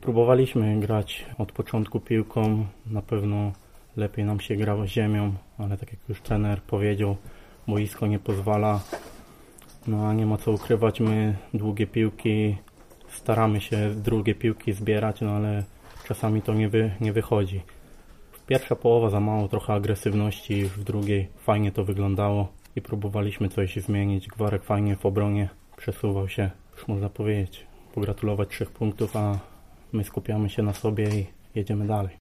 Próbowaliśmy grać od początku piłką, na pewno lepiej nam się grało ziemią, ale tak jak już trener powiedział, boisko nie pozwala. No a nie ma co ukrywać, my długie piłki, staramy się drugie piłki zbierać, no ale czasami to nie wychodzi. Pierwsza połowa za mało, trochę agresywności, już w drugiej fajnie to wyglądało i próbowaliśmy coś zmienić. Gwarek fajnie w obronie przesuwał się, już można powiedzieć, pogratulować 3 punktów, a my skupiamy się na sobie i jedziemy dalej.